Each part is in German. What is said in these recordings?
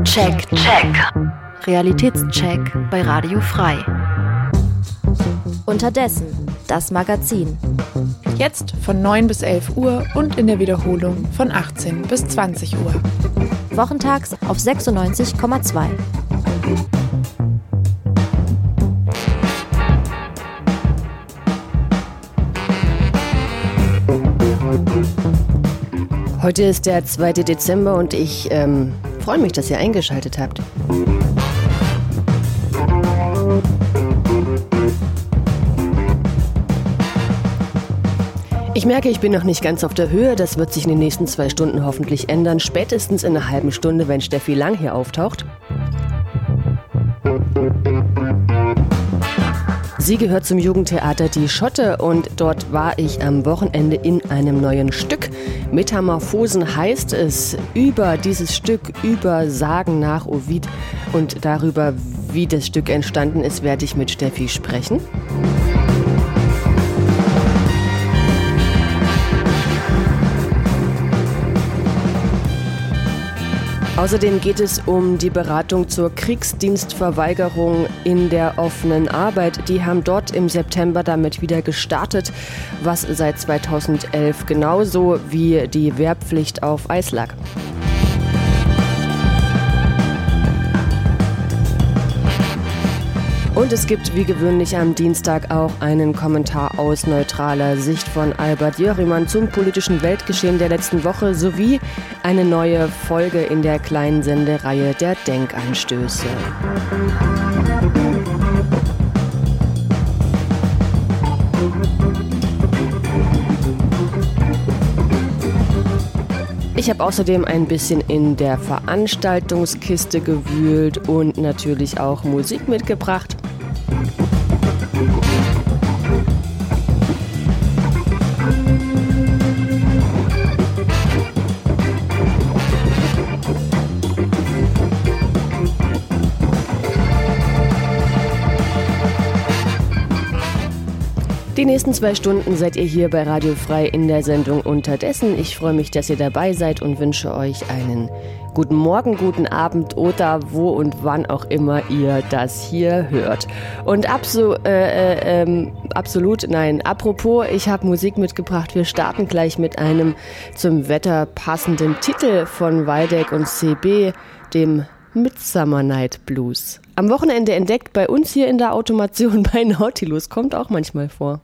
Realitätscheck bei Radio Frei. Unterdessen, das Magazin. Jetzt von 9 bis 11 Uhr und in der Wiederholung von 18 bis 20 Uhr. Wochentags auf 96,2. Heute ist der 2. Dezember und ich freue mich, dass ihr eingeschaltet habt. Ich merke, ich bin noch nicht ganz auf der Höhe. Das wird sich in den nächsten 2 Stunden hoffentlich ändern. Spätestens in einer halben Stunde, wenn Steffi Lang hier auftaucht. Sie gehört zum Jugendtheater Die Schotte und dort war ich am Wochenende in einem neuen Stück. Metamorphosen heißt es. Über dieses Stück, über Sagen nach Ovid und darüber, wie das Stück entstanden ist, werde ich mit Steffi sprechen. Außerdem geht es um die Beratung zur Kriegsdienstverweigerung in der offenen Arbeit. Die haben dort im September damit wieder gestartet, was seit 2011 genauso wie die Wehrpflicht auf Eis lag. Und es gibt wie gewöhnlich am Dienstag auch einen Kommentar aus neutraler Sicht von Albert Jörimann zum politischen Weltgeschehen der letzten Woche sowie eine neue Folge in der kleinen Sendereihe der Denkanstöße. Ich habe außerdem ein bisschen in der Veranstaltungskiste gewühlt und natürlich auch Musik mitgebracht. Die nächsten 2 Stunden seid ihr hier bei Radio Frei in der Sendung Unterdessen. Ich freue mich, dass ihr dabei seid und wünsche euch einen guten Morgen, guten Abend oder wo und wann auch immer ihr das hier hört. Und apropos, ich habe Musik mitgebracht. Wir starten gleich mit einem zum Wetter passenden Titel von Waldeck und CB, dem Midsummer Night Blues. Am Wochenende entdeckt bei uns hier in der Automation bei Nautilus, kommt auch manchmal vor.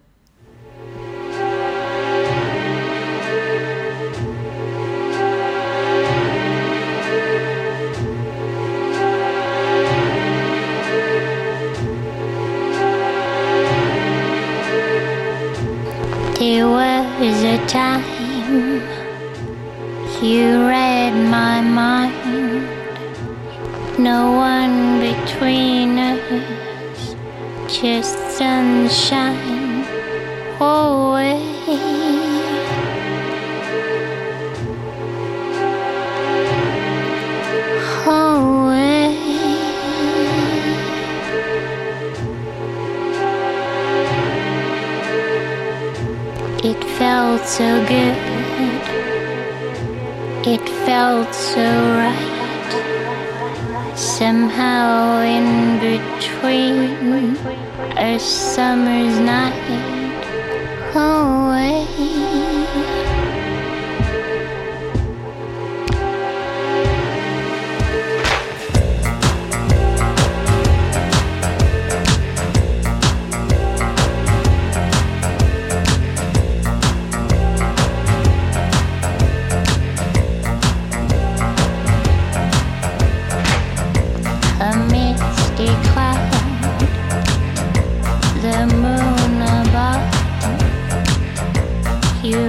There was a time you read my mind. No one between us, just sunshine away. Away. It felt so good. It felt so right. Somehow in between a summer's night away. You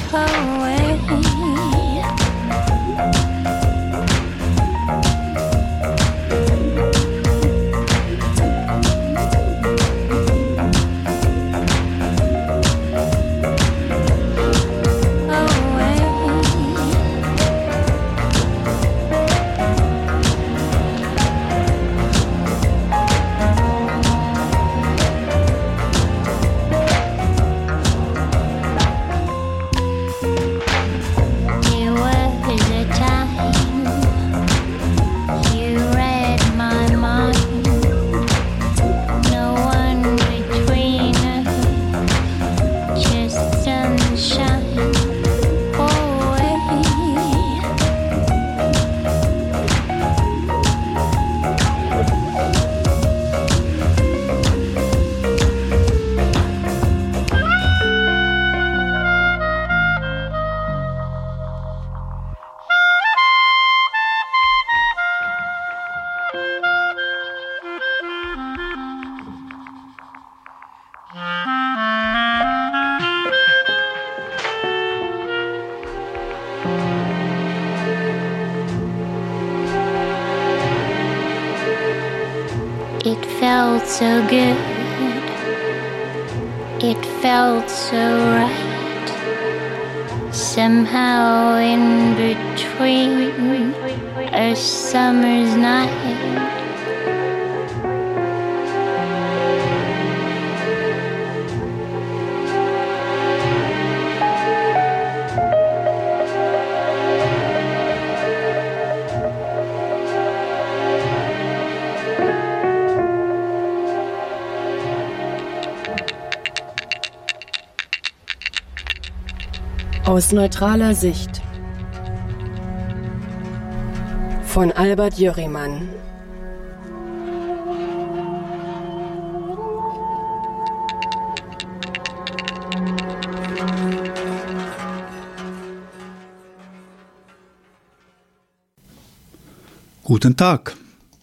away. It felt so good, it felt so right, somehow in between a summer's night. Aus neutraler Sicht von Albert Jörimann. Guten Tag.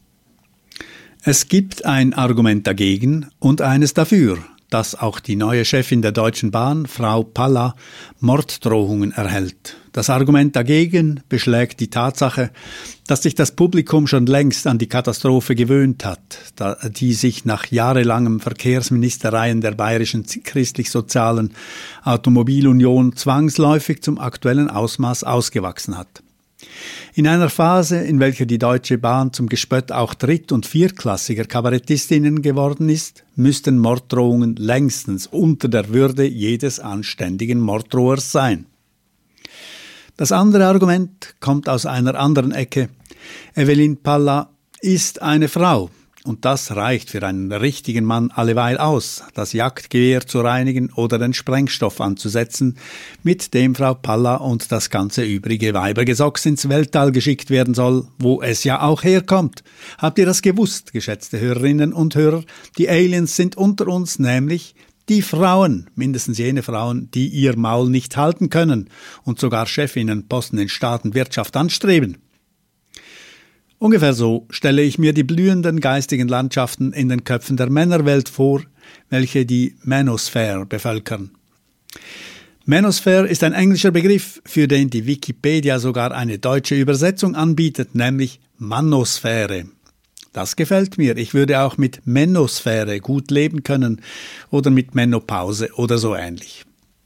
Es gibt ein Argument dagegen und eines dafür, dass auch die neue Chefin der Deutschen Bahn, Frau Palla, Morddrohungen erhält. Das Argument dagegen beschlägt die Tatsache, dass sich das Publikum schon längst an die Katastrophe gewöhnt hat, die sich nach jahrelangem Verkehrsministereien der Bayerischen Christlich-Sozialen Automobilunion zwangsläufig zum aktuellen Ausmaß ausgewachsen hat. In einer Phase, in welcher die Deutsche Bahn zum Gespött auch dritt- und viertklassiger Kabarettistinnen geworden ist, müssten Morddrohungen längstens unter der Würde jedes anständigen Morddrohers sein. Das andere Argument kommt aus einer anderen Ecke. Evelyn Palla ist eine Frau. Und das reicht für einen richtigen Mann alleweil aus, das Jagdgewehr zu reinigen oder den Sprengstoff anzusetzen, mit dem Frau Palla und das ganze übrige Weibergesocks ins Weltall geschickt werden soll, wo es ja auch herkommt. Habt ihr das gewusst, geschätzte Hörerinnen und Hörer? Die Aliens sind unter uns, nämlich die Frauen, mindestens jene Frauen, die ihr Maul nicht halten können und sogar Chefinnenposten in Staat und Wirtschaft anstreben. Ungefähr so stelle ich mir die blühenden geistigen Landschaften in den Köpfen der Männerwelt vor, welche die Manosphere bevölkern. Manosphere ist ein englischer Begriff, für den die Wikipedia sogar eine deutsche Übersetzung anbietet, nämlich Manosphäre. Das gefällt mir. Ich würde auch mit Menosphäre gut leben können oder mit Menopause oder so ähnlich.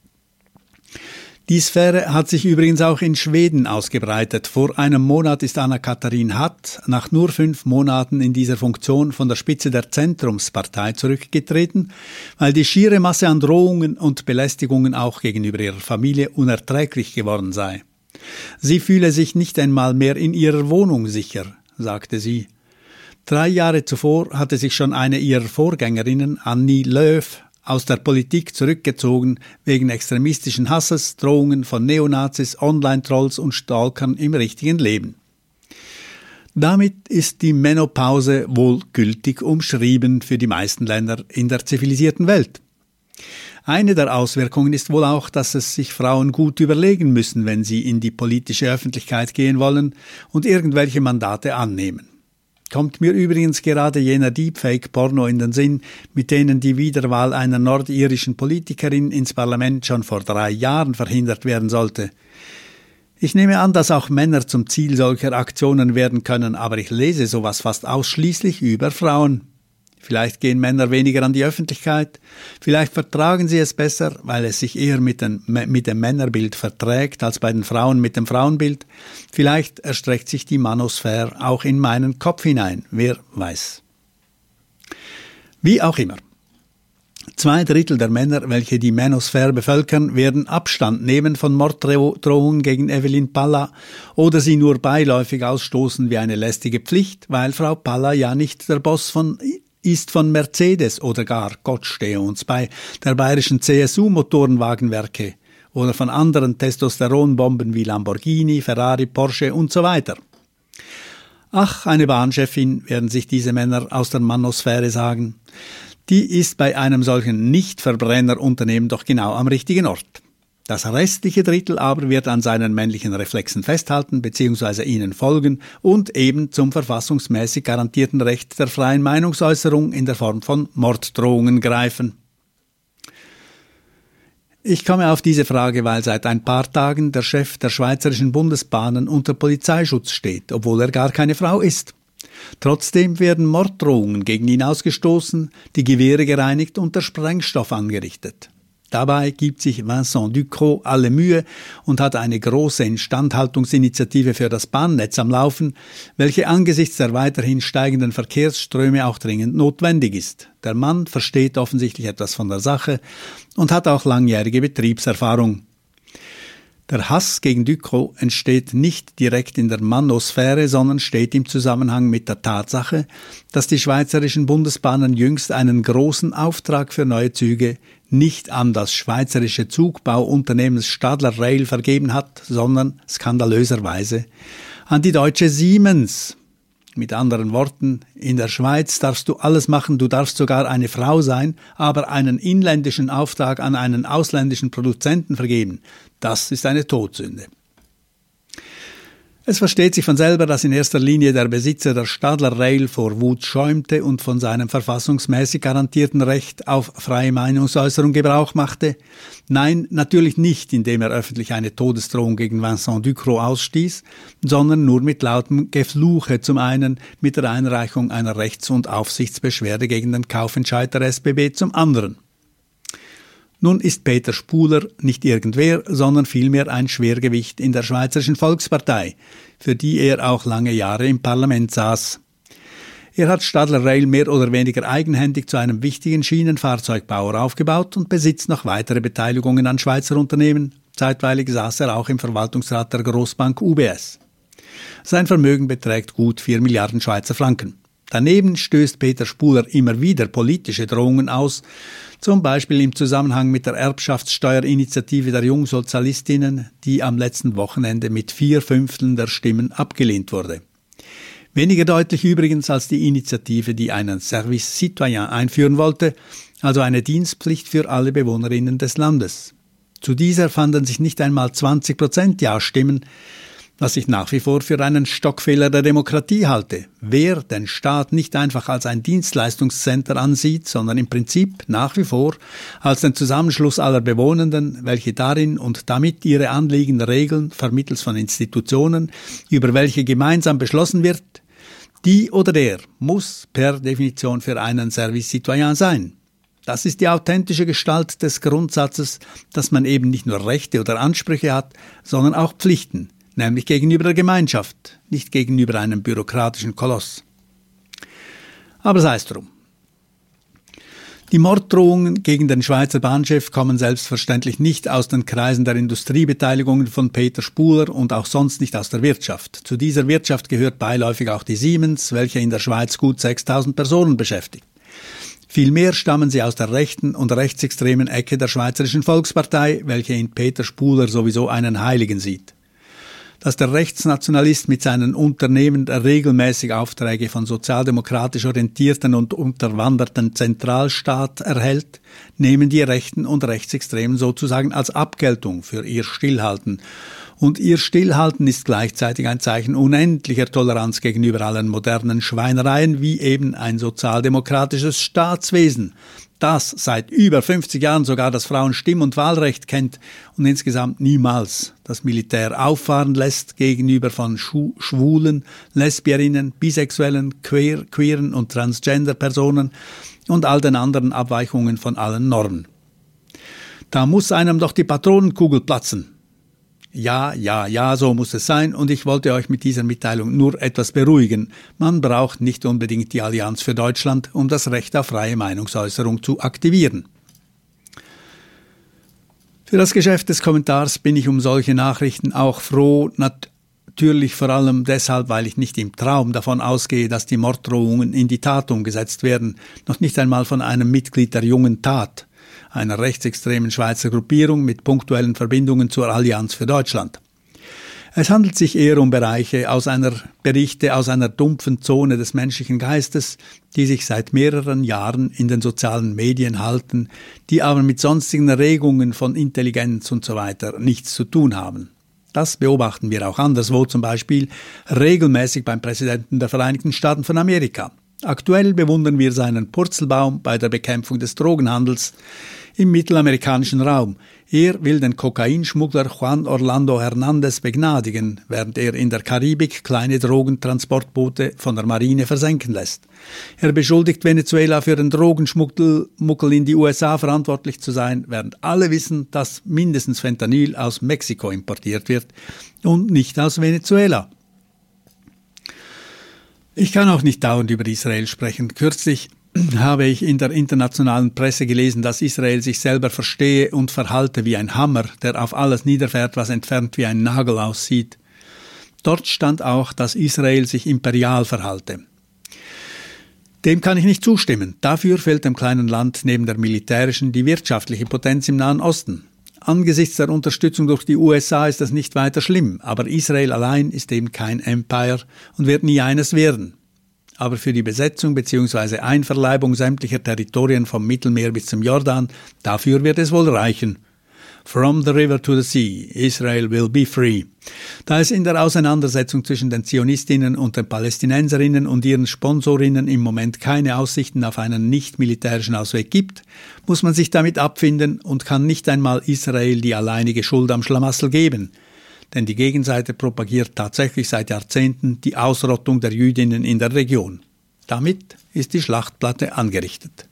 Die Sphäre hat sich übrigens auch in Schweden ausgebreitet. Vor einem Monat ist Anna-Katalin Hatt nach nur 5 Monaten in dieser Funktion von der Spitze der Zentrumspartei zurückgetreten, weil die schiere Masse an Drohungen und Belästigungen auch gegenüber ihrer Familie unerträglich geworden sei. Sie fühle sich nicht einmal mehr in ihrer Wohnung sicher, sagte sie. 3 Jahre zuvor hatte sich schon eine ihrer Vorgängerinnen, Annie Lööf, aus der Politik zurückgezogen wegen extremistischen Hasses, Drohungen von Neonazis, Online-Trolls und Stalkern im richtigen Leben. Damit ist die Menopause wohl gültig umschrieben für die meisten Länder in der zivilisierten Welt. Eine der Auswirkungen ist wohl auch, dass es sich Frauen gut überlegen müssen, wenn sie in die politische Öffentlichkeit gehen wollen und irgendwelche Mandate annehmen. Kommt mir übrigens gerade jener Deepfake-Porno in den Sinn, mit denen die Wiederwahl einer nordirischen Politikerin ins Parlament schon vor 3 Jahren verhindert werden sollte. Ich nehme an, dass auch Männer zum Ziel solcher Aktionen werden können, aber ich lese sowas fast ausschließlich über Frauen. Vielleicht gehen Männer weniger an die Öffentlichkeit, vielleicht vertragen sie es besser, weil es sich eher mit dem Männerbild verträgt als bei den Frauen mit dem Frauenbild. Vielleicht erstreckt sich die Manosphäre auch in meinen Kopf hinein, wer weiß. Wie auch immer. 2/3 der Männer, welche die Manosphäre bevölkern, werden Abstand nehmen von Morddrohungen gegen Evelyn Palla oder sie nur beiläufig ausstoßen wie eine lästige Pflicht, weil Frau Palla ja nicht der Boss ist von Mercedes oder gar, Gott stehe uns bei, der bayerischen CSU-Motorenwagenwerke oder von anderen Testosteronbomben wie Lamborghini, Ferrari, Porsche und so weiter. Ach, eine Bahnchefin, werden sich diese Männer aus der Manosphäre sagen. Die ist bei einem solchen Nicht-Verbrenner-Unternehmen doch genau am richtigen Ort. Das restliche Drittel aber wird an seinen männlichen Reflexen festhalten bzw. ihnen folgen und eben zum verfassungsmäßig garantierten Recht der freien Meinungsäußerung in der Form von Morddrohungen greifen. Ich komme auf diese Frage, weil seit ein paar Tagen der Chef der Schweizerischen Bundesbahnen unter Polizeischutz steht, obwohl er gar keine Frau ist. Trotzdem werden Morddrohungen gegen ihn ausgestoßen, die Gewehre gereinigt und der Sprengstoff angerichtet. Dabei gibt sich Vincent Ducrot alle Mühe und hat eine große Instandhaltungsinitiative für das Bahnnetz am Laufen, welche angesichts der weiterhin steigenden Verkehrsströme auch dringend notwendig ist. Der Mann versteht offensichtlich etwas von der Sache und hat auch langjährige Betriebserfahrung. Der Hass gegen Ducrot entsteht nicht direkt in der Manosphäre, sondern steht im Zusammenhang mit der Tatsache, dass die Schweizerischen Bundesbahnen jüngst einen großen Auftrag für neue Züge nicht an das schweizerische Zugbauunternehmens Stadler Rail vergeben hat, sondern skandalöserweise an die deutsche Siemens. Mit anderen Worten, in der Schweiz darfst du alles machen, du darfst sogar eine Frau sein, aber einen inländischen Auftrag an einen ausländischen Produzenten vergeben. Das ist eine Todsünde. Es versteht sich von selber, dass in erster Linie der Besitzer der Stadler Rail vor Wut schäumte und von seinem verfassungsmäßig garantierten Recht auf freie Meinungsäußerung Gebrauch machte. Nein, natürlich nicht, indem er öffentlich eine Todesdrohung gegen Vincent Ducrot ausstieß, sondern nur mit lautem Gefluche, zum einen mit der Einreichung einer Rechts- und Aufsichtsbeschwerde gegen den Kaufentscheid der SBB zum anderen. Nun ist Peter Spuler nicht irgendwer, sondern vielmehr ein Schwergewicht in der Schweizerischen Volkspartei, für die er auch lange Jahre im Parlament saß. Er hat Stadler Rail mehr oder weniger eigenhändig zu einem wichtigen Schienenfahrzeugbauer aufgebaut und besitzt noch weitere Beteiligungen an Schweizer Unternehmen. Zeitweilig saß er auch im Verwaltungsrat der Grossbank UBS. Sein Vermögen beträgt gut 4 Milliarden Schweizer Franken. Daneben stößt Peter Spuler immer wieder politische Drohungen aus, zum Beispiel im Zusammenhang mit der Erbschaftssteuerinitiative der Jungsozialistinnen, die am letzten Wochenende mit 4/5 der Stimmen abgelehnt wurde. Weniger deutlich übrigens als die Initiative, die einen Service Citoyen einführen wollte, also eine Dienstpflicht für alle Bewohnerinnen des Landes. Zu dieser fanden sich nicht einmal 20% Ja-Stimmen, was ich nach wie vor für einen Stockfehler der Demokratie halte. Wer den Staat nicht einfach als ein Dienstleistungscenter ansieht, sondern im Prinzip nach wie vor als den Zusammenschluss aller Bewohnenden, welche darin und damit ihre Anliegen regeln, vermittels von Institutionen, über welche gemeinsam beschlossen wird, die oder der muss per Definition für einen Service Citoyen sein. Das ist die authentische Gestalt des Grundsatzes, dass man eben nicht nur Rechte oder Ansprüche hat, sondern auch Pflichten. Nämlich gegenüber der Gemeinschaft, nicht gegenüber einem bürokratischen Koloss. Aber sei es drum. Die Morddrohungen gegen den Schweizer Bahnchef kommen selbstverständlich nicht aus den Kreisen der Industriebeteiligungen von Peter Spuler und auch sonst nicht aus der Wirtschaft. Zu dieser Wirtschaft gehört beiläufig auch die Siemens, welche in der Schweiz gut 6.000 Personen beschäftigt. Vielmehr stammen sie aus der rechten und rechtsextremen Ecke der Schweizerischen Volkspartei, welche in Peter Spuler sowieso einen Heiligen sieht. Dass der Rechtsnationalist mit seinen Unternehmen regelmäßig Aufträge von sozialdemokratisch orientierten und unterwanderten Zentralstaat erhält, nehmen die Rechten und Rechtsextremen sozusagen als Abgeltung für ihr Stillhalten Und ihr Stillhalten ist gleichzeitig ein Zeichen unendlicher Toleranz gegenüber allen modernen Schweinereien, wie eben ein sozialdemokratisches Staatswesen, das seit über 50 Jahren sogar das Frauenstimm- und Wahlrecht kennt und insgesamt niemals das Militär auffahren lässt gegenüber von Schwulen, Lesbierinnen, Bisexuellen, Queeren und Transgender-Personen und all den anderen Abweichungen von allen Normen. Da muss einem doch die Patronenkugel platzen. Ja, so muss es sein und ich wollte euch mit dieser Mitteilung nur etwas beruhigen. Man braucht nicht unbedingt die Allianz für Deutschland, um das Recht auf freie Meinungsäußerung zu aktivieren. Für das Geschäft des Kommentars bin ich um solche Nachrichten auch froh, natürlich vor allem deshalb, weil ich nicht im Traum davon ausgehe, dass die Morddrohungen in die Tat umgesetzt werden, noch nicht einmal von einem Mitglied der Jungen Tat, einer rechtsextremen Schweizer Gruppierung mit punktuellen Verbindungen zur Allianz für Deutschland. Es handelt sich eher um Berichte aus einer dumpfen Zone des menschlichen Geistes, die sich seit mehreren Jahren in den sozialen Medien halten, die aber mit sonstigen Regungen von Intelligenz und so weiter nichts zu tun haben. Das beobachten wir auch anderswo, zum Beispiel regelmäßig beim Präsidenten der Vereinigten Staaten von Amerika. Aktuell bewundern wir seinen Purzelbaum bei der Bekämpfung des Drogenhandels im mittelamerikanischen Raum. Er will den Kokainschmuggler Juan Orlando Hernández begnadigen, während er in der Karibik kleine Drogentransportboote von der Marine versenken lässt. Er beschuldigt Venezuela für den Drogenschmuggel in die USA verantwortlich zu sein, während alle wissen, dass mindestens Fentanyl aus Mexiko importiert wird und nicht aus Venezuela. Ich kann auch nicht dauernd über Israel sprechen. Kürzlich habe ich in der internationalen Presse gelesen, dass Israel sich selber verstehe und verhalte wie ein Hammer, der auf alles niederfährt, was entfernt wie ein Nagel aussieht. Dort stand auch, dass Israel sich imperial verhalte. Dem kann ich nicht zustimmen. Dafür fehlt dem kleinen Land neben der militärischen die wirtschaftliche Potenz im Nahen Osten. Angesichts der Unterstützung durch die USA ist das nicht weiter schlimm, aber Israel allein ist eben kein Empire und wird nie eines werden. Aber für die Besetzung bzw. Einverleibung sämtlicher Territorien vom Mittelmeer bis zum Jordan, dafür wird es wohl reichen. From the river to the sea, Israel will be free. Da es in der Auseinandersetzung zwischen den Zionistinnen und den Palästinenserinnen und ihren Sponsorinnen im Moment keine Aussichten auf einen nicht-militärischen Ausweg gibt, muss man sich damit abfinden und kann nicht einmal Israel die alleinige Schuld am Schlamassel geben. Denn die Gegenseite propagiert tatsächlich seit Jahrzehnten die Ausrottung der Jüdinnen in der Region. Damit ist die Schlachtplatte angerichtet.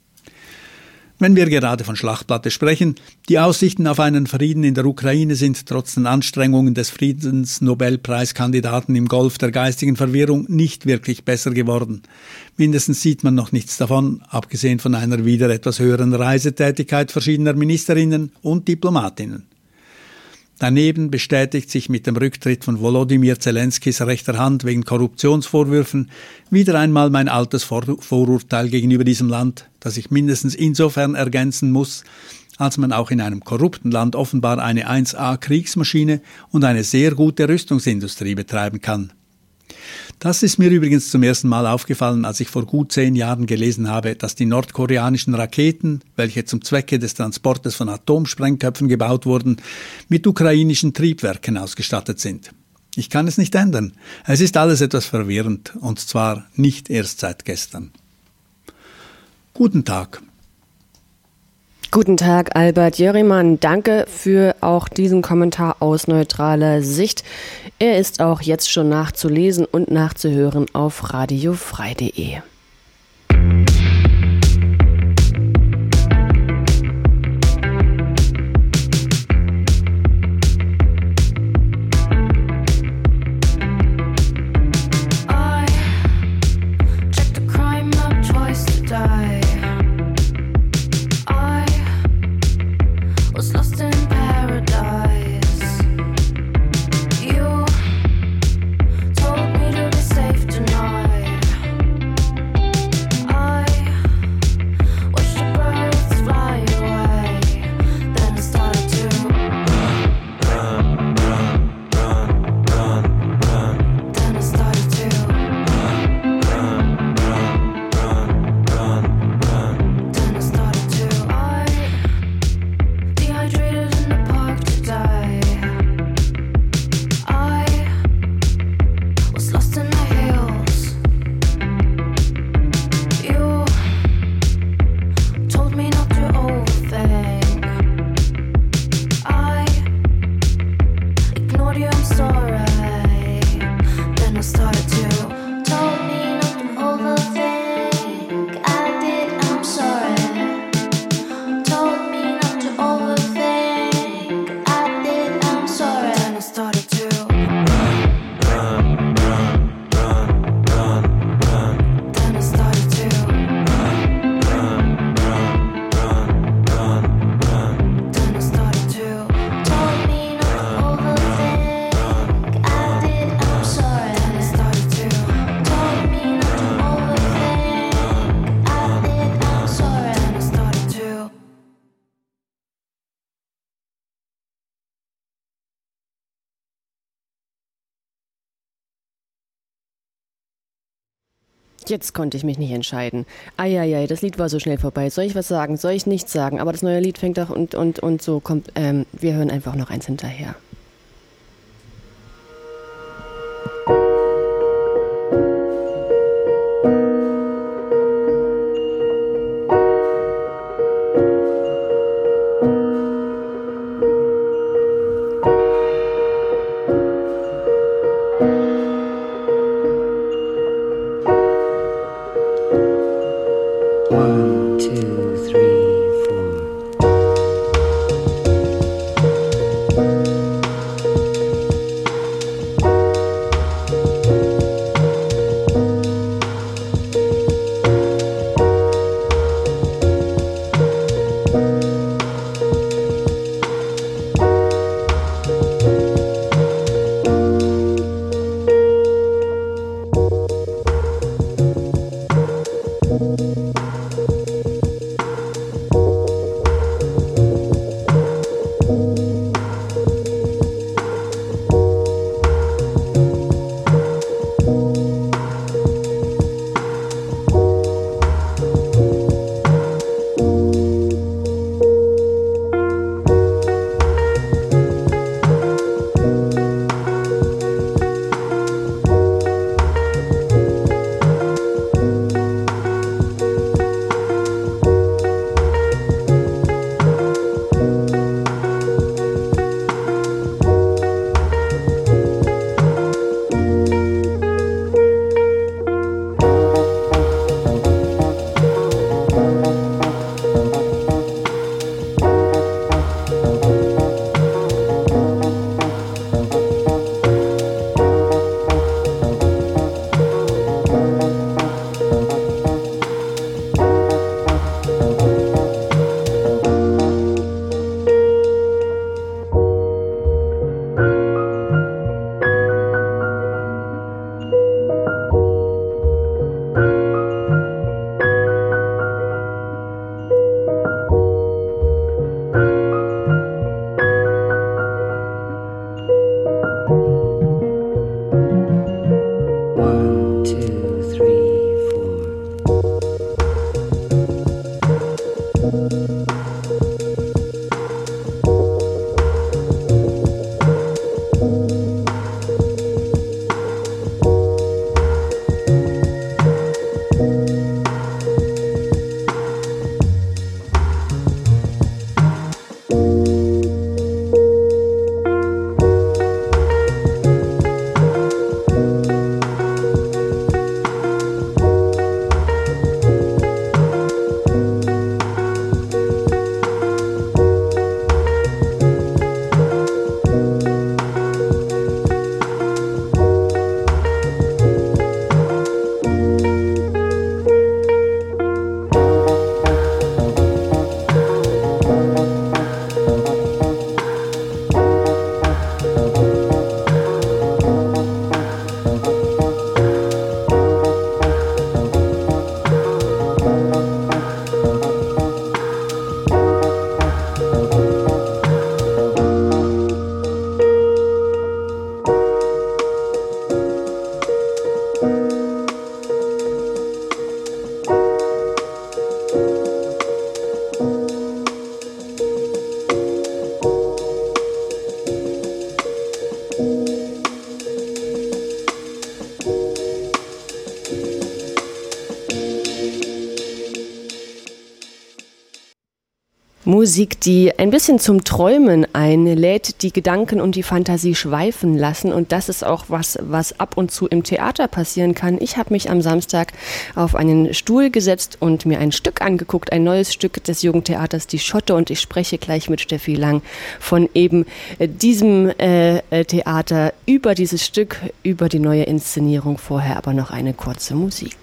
Wenn wir gerade von Schlachtplatte sprechen, die Aussichten auf einen Frieden in der Ukraine sind trotz den Anstrengungen des Friedensnobelpreiskandidaten im Golf der geistigen Verwirrung nicht wirklich besser geworden. Mindestens sieht man noch nichts davon, abgesehen von einer wieder etwas höheren Reisetätigkeit verschiedener Ministerinnen und Diplomatinnen. Daneben bestätigt sich mit dem Rücktritt von Volodymyr Zelenskys rechter Hand wegen Korruptionsvorwürfen wieder einmal mein altes Vorurteil gegenüber diesem Land, das ich mindestens insofern ergänzen muss, als man auch in einem korrupten Land offenbar eine 1A-Kriegsmaschine und eine sehr gute Rüstungsindustrie betreiben kann. Das ist mir übrigens zum ersten Mal aufgefallen, als ich vor gut 10 Jahren gelesen habe, dass die nordkoreanischen Raketen, welche zum Zwecke des Transportes von Atomsprengköpfen gebaut wurden, mit ukrainischen Triebwerken ausgestattet sind. Ich kann es nicht ändern. Es ist alles etwas verwirrend, und zwar nicht erst seit gestern. Guten Tag. Guten Tag, Albert Jörimann. Danke für auch diesen Kommentar aus neutraler Sicht. Er ist auch jetzt schon nachzulesen und nachzuhören auf radiofrei.de. Told me to be safe tonight. told you I'm sorry. Then I started to. Told me not to overthink. I did, I'm sorry. Told me not to overthink. I did, I'm sorry. Then I started to. Jetzt konnte ich mich nicht entscheiden. Eieiei, das Lied war so schnell vorbei. Soll ich was sagen? Soll ich nichts sagen? Aber das neue Lied fängt doch und so kommt. Wir hören einfach noch eins hinterher. Musik, die ein bisschen zum Träumen einlädt, die Gedanken und die Fantasie schweifen lassen. Und das ist auch was ab und zu im Theater passieren kann. Ich habe mich am Samstag auf einen Stuhl gesetzt und mir ein Stück angeguckt, ein neues Stück des Jugendtheaters Die Schotte. Und ich spreche gleich mit Steffi Lang von eben diesem Theater über dieses Stück, über die neue Inszenierung. Vorher aber noch eine kurze Musik.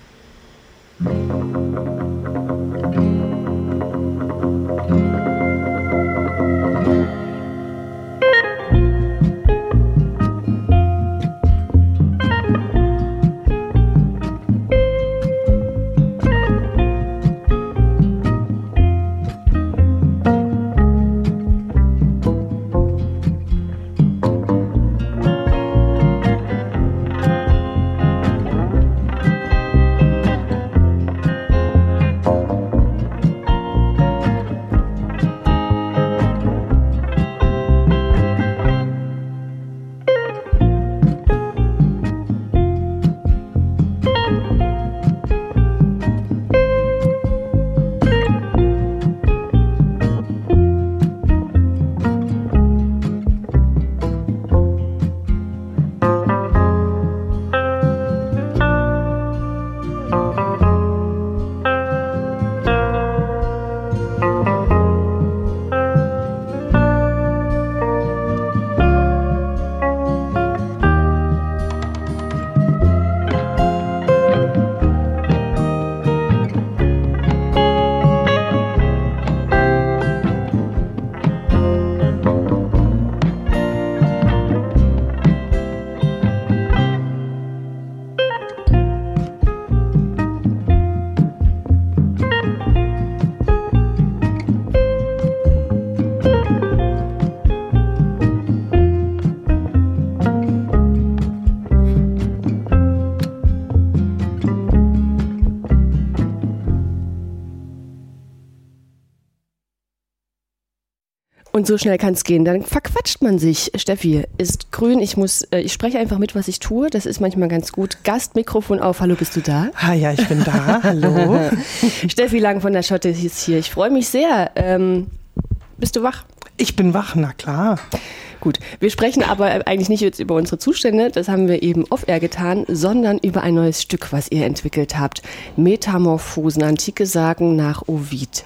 Und so schnell kann es gehen. Dann verquatscht man sich. Steffi ist grün. Ich spreche einfach mit, was ich tue. Das ist manchmal ganz gut. Gastmikrofon auf. Hallo, bist du da? Ah ja, ich bin da. Hallo. Steffi Lang von der Schotte ist hier. Ich freue mich sehr. Bist du wach? Ich bin wach, na klar. Gut, wir sprechen aber eigentlich nicht jetzt über unsere Zustände, das haben wir eben off-air getan, sondern über ein neues Stück, was ihr entwickelt habt. Metamorphosen, antike Sagen nach Ovid.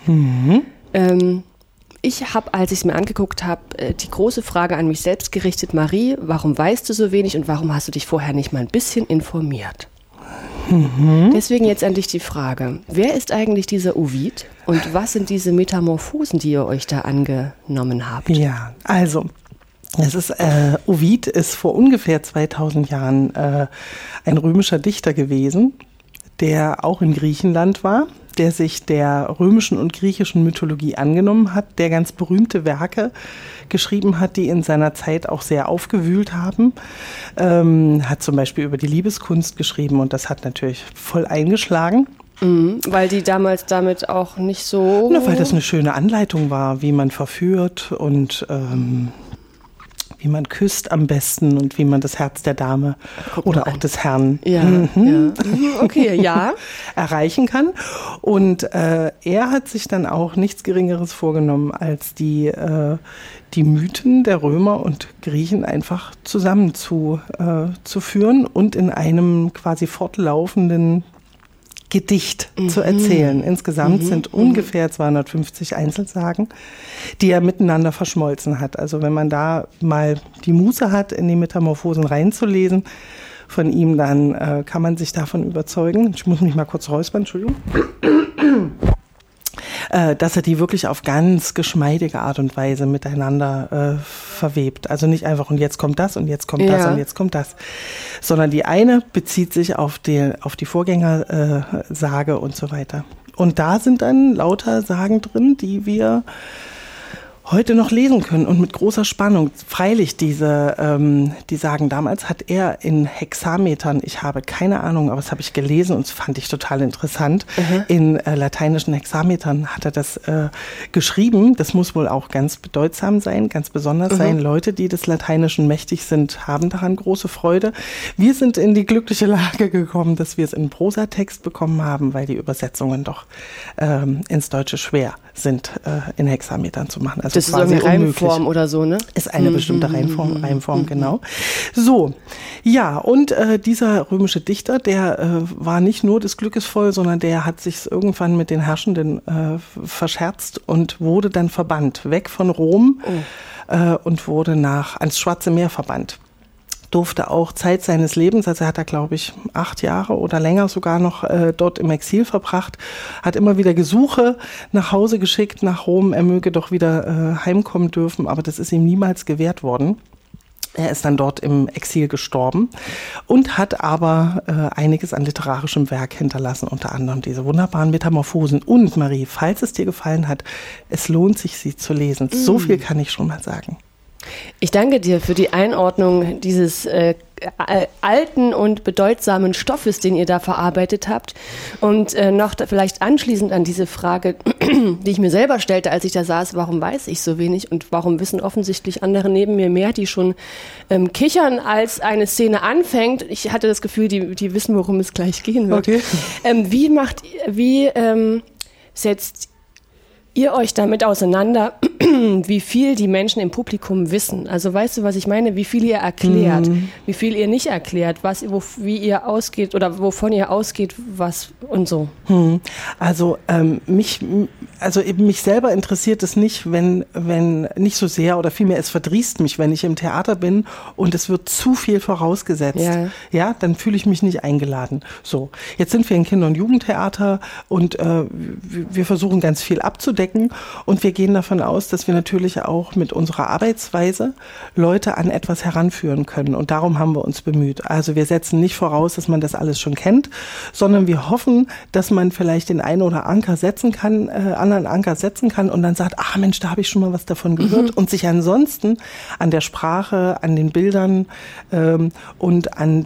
Ich habe, als ich es mir angeguckt habe, die große Frage an mich selbst gerichtet. Marie, warum weißt du so wenig und warum hast du dich vorher nicht mal ein bisschen informiert? Deswegen jetzt an dich die Frage, wer ist eigentlich dieser Ovid und was sind diese Metamorphosen, die ihr euch da angenommen habt? Ja, also Ovid ist vor ungefähr 2000 Jahren ein römischer Dichter gewesen, der auch in Griechenland war, der sich der römischen und griechischen Mythologie angenommen hat, der ganz berühmte Werke geschrieben hat, die in seiner Zeit auch sehr aufgewühlt haben. Hat zum Beispiel über die Liebeskunst geschrieben und das hat natürlich voll eingeschlagen. Weil die damals damit auch nicht so... Na, weil das eine schöne Anleitung war, wie man verführt und wie man küsst am besten und wie man das Herz der Dame oder auch des Herrn Okay, ja. erreichen kann. Und er hat sich dann auch nichts Geringeres vorgenommen, als die Mythen der Römer und Griechen einfach zusammenzuführen und in einem quasi fortlaufenden Gedicht zu erzählen. Insgesamt sind ungefähr 250 Einzelsagen, die er miteinander verschmolzen hat. Also wenn man da mal die Muße hat, in die Metamorphosen reinzulesen von ihm, dann kann man sich davon überzeugen. Ich muss mich mal kurz räuspern, Entschuldigung. Dass er die wirklich auf ganz geschmeidige Art und Weise miteinander verwebt. Also nicht einfach und jetzt kommt das und jetzt kommt das und jetzt kommt das. Sondern die eine bezieht sich auf die Vorgängersage und so weiter. Und da sind dann lauter Sagen drin, die wir heute noch lesen können und mit großer Spannung. Freilich, die sagen, damals hat er in Hexametern, ich habe keine Ahnung, aber das habe ich gelesen und das fand ich total interessant, in lateinischen Hexametern hat er das geschrieben. Das muss wohl auch ganz bedeutsam sein, ganz besonders sein. Leute, die des Lateinischen mächtig sind, haben daran große Freude. Wir sind in die glückliche Lage gekommen, dass wir es in Prosatext bekommen haben, weil die Übersetzungen doch ins Deutsche schwer sind, in Hexametern zu machen. Also das ist eine Reimform oder so, ne? Ist eine bestimmte Reimform, genau. So, ja, und dieser römische Dichter, der war nicht nur des Glückes voll, sondern der hat sich irgendwann mit den Herrschenden verscherzt und wurde dann verbannt, weg von Rom und wurde ans Schwarze Meer verbannt. Durfte auch Zeit seines Lebens, also er hat da, glaube ich, 8 Jahre oder länger sogar noch dort im Exil verbracht, hat immer wieder Gesuche nach Hause geschickt, nach Rom, er möge doch wieder heimkommen dürfen, aber das ist ihm niemals gewährt worden. Er ist dann dort im Exil gestorben und hat aber einiges an literarischem Werk hinterlassen, unter anderem diese wunderbaren Metamorphosen. Und Marie, falls es dir gefallen hat, es lohnt sich, sie zu lesen. So viel kann ich schon mal sagen. Ich danke dir für die Einordnung dieses alten und bedeutsamen Stoffes, den ihr da verarbeitet habt. Und noch vielleicht anschließend an diese Frage, die ich mir selber stellte, als ich da saß, warum weiß ich so wenig und warum wissen offensichtlich andere neben mir mehr, die schon kichern, als eine Szene anfängt. Ich hatte das Gefühl, die wissen, worum es gleich gehen wird. Okay. Wie setzt ihr euch damit auseinander, wie viel die Menschen im Publikum wissen? Also weißt du, was ich meine? Wie viel ihr erklärt, wie viel ihr nicht erklärt, wie ihr ausgeht oder wovon ihr ausgeht, was und so. Also mich selber interessiert es nicht, wenn nicht so sehr oder vielmehr es verdrießt mich, wenn ich im Theater bin und es wird zu viel vorausgesetzt. Ja, dann fühle ich mich nicht eingeladen. So, jetzt sind wir in Kinder- und Jugendtheater und wir versuchen ganz viel abzudecken und wir gehen davon aus, dass wir natürlich auch mit unserer Arbeitsweise Leute an etwas heranführen können. Und darum haben wir uns bemüht. Also wir setzen nicht voraus, dass man das alles schon kennt, sondern wir hoffen, dass man vielleicht den einen oder anderen Anker setzen kann und dann sagt, ach Mensch, da habe ich schon mal was davon gehört und sich ansonsten an der Sprache, an den Bildern und an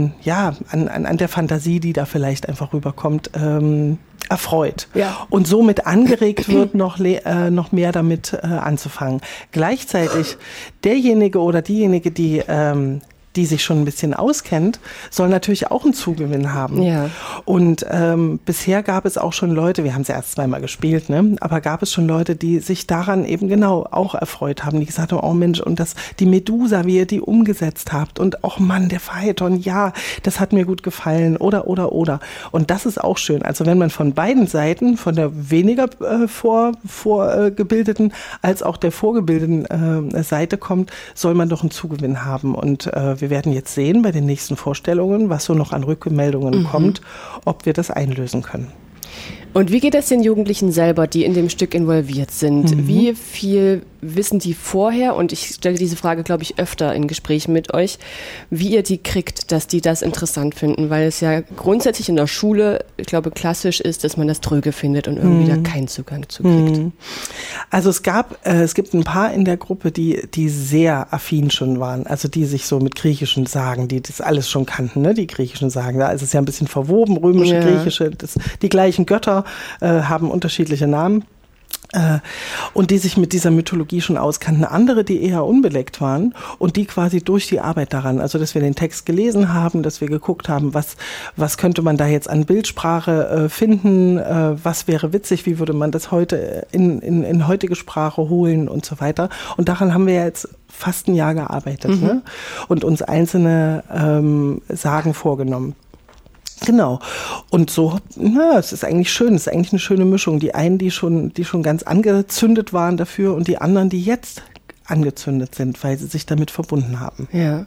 der Fantasie, die da vielleicht einfach rüberkommt, erfreut. Ja. Und somit angeregt wird, noch mehr damit anzufangen. Gleichzeitig derjenige oder diejenige, die sich schon ein bisschen auskennt, soll natürlich auch einen Zugewinn haben. Ja. Und bisher gab es auch schon Leute, wir haben es ja erst 2-mal gespielt, ne? Aber gab es schon Leute, die sich daran eben genau auch erfreut haben, die gesagt haben, oh Mensch, und die Medusa, wie ihr die umgesetzt habt und oh Mann, der Phaeton, ja, das hat mir gut gefallen oder. Und das ist auch schön. Also wenn man von beiden Seiten, von der weniger vorgebildeten als auch der vorgebildeten Seite kommt, soll man doch einen Zugewinn haben. Und wir werden jetzt sehen bei den nächsten Vorstellungen, was so noch an Rückmeldungen kommt, ob wir das einlösen können. Und wie geht es den Jugendlichen selber, die in dem Stück involviert sind? Wie viel wissen die vorher? Und ich stelle diese Frage, glaube ich, öfter in Gesprächen mit euch, wie ihr die kriegt, dass die das interessant finden. Weil es ja grundsätzlich in der Schule, ich glaube, klassisch ist, dass man das tröge findet und irgendwie da keinen Zugang zu kriegt. Also es gibt ein paar in der Gruppe, die sehr affin schon waren. Also die sich so mit griechischen Sagen, die das alles schon kannten, ne? Die griechischen Sagen. Da ist es ja ein bisschen verwoben, römische, griechische, die gleichen Götter haben unterschiedliche Namen. Und die sich mit dieser Mythologie schon auskannten. Andere, die eher unbeleckt waren und die quasi durch die Arbeit daran, also dass wir den Text gelesen haben, dass wir geguckt haben, was könnte man da jetzt an Bildsprache finden, was wäre witzig, wie würde man das heute in heutige Sprache holen und so weiter. Und daran haben wir jetzt fast ein Jahr gearbeitet, ne? Und uns einzelne Sagen vorgenommen. Genau. Und so, es ist eigentlich schön, es ist eigentlich eine schöne Mischung. Die einen, die schon ganz angezündet waren dafür und die anderen, die jetzt angezündet sind, weil sie sich damit verbunden haben. Ja.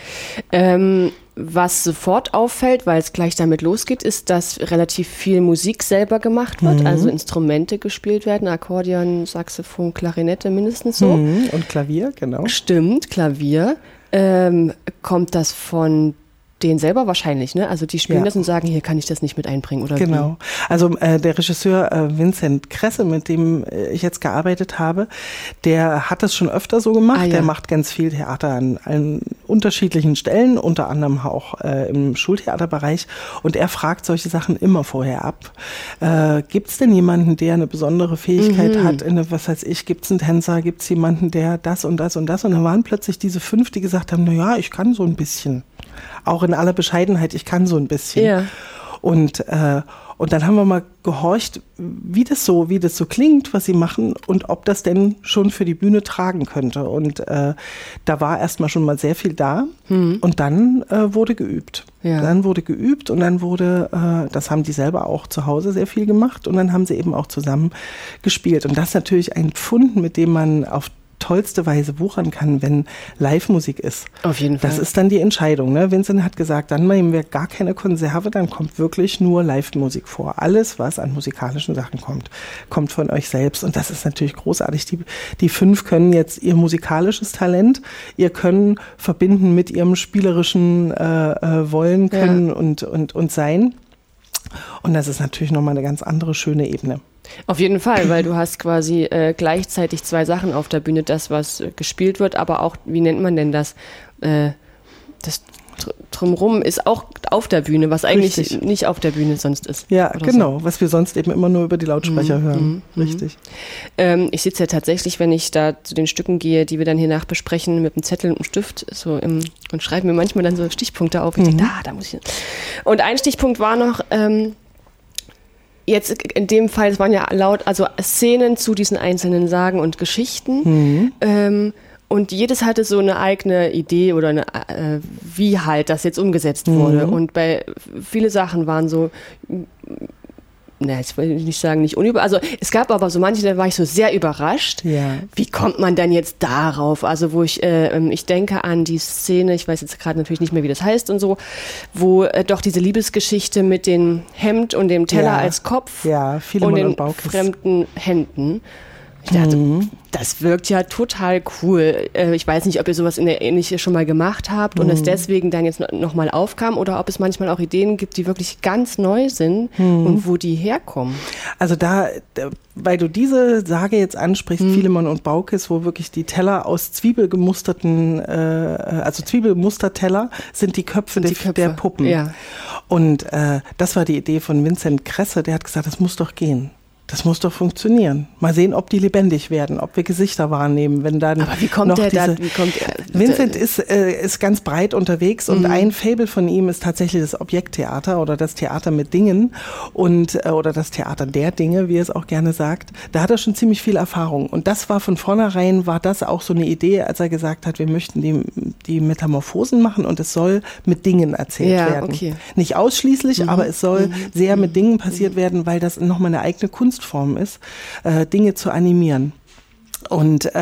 Was sofort auffällt, weil es gleich damit losgeht, ist, dass relativ viel Musik selber gemacht wird, also Instrumente gespielt werden, Akkordeon, Saxophon, Klarinette mindestens so. Und Klavier, genau. Stimmt, Klavier. Kommt das von denen selber wahrscheinlich, ne? Also die spielen das und sagen, hier kann ich das nicht mit einbringen, oder genau. Also der Regisseur Vincent Kresse, mit dem ich jetzt gearbeitet habe, der hat das schon öfter so gemacht. Der macht ganz viel Theater an unterschiedlichen Stellen, unter anderem auch im Schultheaterbereich. Und er fragt solche Sachen immer vorher ab. Gibt es denn jemanden, der eine besondere Fähigkeit hat? Was weiß ich, gibt es einen Tänzer? Gibt es jemanden, der das und das und das? Und dann waren plötzlich diese 5, die gesagt haben, naja, ich kann so ein bisschen. Auch in aller Bescheidenheit, ich kann so ein bisschen. Ja. Und dann haben wir mal gehorcht, wie das so klingt, was sie machen und ob das denn schon für die Bühne tragen könnte. Und da war erstmal schon mal sehr viel da und dann wurde geübt. Ja. Dann wurde geübt und dann wurde, das haben die selber auch zu Hause sehr viel gemacht und dann haben sie eben auch zusammen gespielt. Und das ist natürlich ein Pfund, mit dem man auf tollste Weise wuchern kann, wenn Live-Musik ist. Auf jeden Fall. Das ist dann die Entscheidung. Ne? Vincent hat gesagt, dann nehmen wir gar keine Konserve, dann kommt wirklich nur Live-Musik vor. Alles, was an musikalischen Sachen kommt von euch selbst. Und das ist natürlich großartig. Die 5 können jetzt ihr musikalisches Talent, ihr Können verbinden mit ihrem spielerischen Wollen, Können und Sein. Und das ist natürlich nochmal eine ganz andere, schöne Ebene. Auf jeden Fall, weil du hast quasi gleichzeitig 2 Sachen auf der Bühne, das, was gespielt wird, aber auch, wie nennt man denn das? Das Drumherum ist auch auf der Bühne, was eigentlich nicht auf der Bühne sonst ist. Ja, genau, so. Was wir sonst eben immer nur über die Lautsprecher hören. Richtig. Ich sitze ja tatsächlich, wenn ich da zu den Stücken gehe, die wir dann hier nachbesprechen, mit einem Zettel und einem Stift und schreibe mir manchmal dann so Stichpunkte auf. Ich denke, da muss ich. Und ein Stichpunkt war noch, jetzt in dem Fall, es waren ja also Szenen zu diesen einzelnen Sagen und Geschichten. Und jedes hatte so eine eigene Idee oder wie halt das jetzt umgesetzt wurde. Und bei viele Sachen waren so, ich will nicht sagen, nicht also es gab aber so manche, da war ich so sehr überrascht. Ja. Wie kommt man denn jetzt darauf? Also wo ich denke an die Szene, ich weiß jetzt gerade natürlich nicht mehr, wie das heißt und so, wo doch diese Liebesgeschichte mit dem Hemd und dem Teller als Kopf und den fremden Händen. Ich dachte, das wirkt ja total cool. Ich weiß nicht, ob ihr sowas in der Ähnliche schon mal gemacht habt und es deswegen dann jetzt nochmal aufkam oder ob es manchmal auch Ideen gibt, die wirklich ganz neu sind und wo die herkommen. Also weil du diese Sage jetzt ansprichst, Philemon und Baukes, wo wirklich die Teller aus Zwiebelgemusterten, also Zwiebelmusterteller sind die Köpfe der Puppen. Ja. Und das war die Idee von Vincent Kresse, der hat gesagt, das muss doch gehen. Das muss doch funktionieren. Mal sehen, ob die lebendig werden, ob wir Gesichter wahrnehmen, wenn dann. Aber wie kommt der da? Vincent ist ganz breit unterwegs und ein Faible von ihm ist tatsächlich das Objekttheater oder das Theater mit Dingen oder das Theater der Dinge, wie er es auch gerne sagt. Da hat er schon ziemlich viel Erfahrung und das war von vornherein das auch so eine Idee, als er gesagt hat, wir möchten die Metamorphosen machen und es soll mit Dingen erzählt werden. Okay. Nicht ausschließlich, aber es soll sehr mit Dingen passiert werden, weil das nochmal eine eigene Kunstform ist, Dinge zu animieren. Und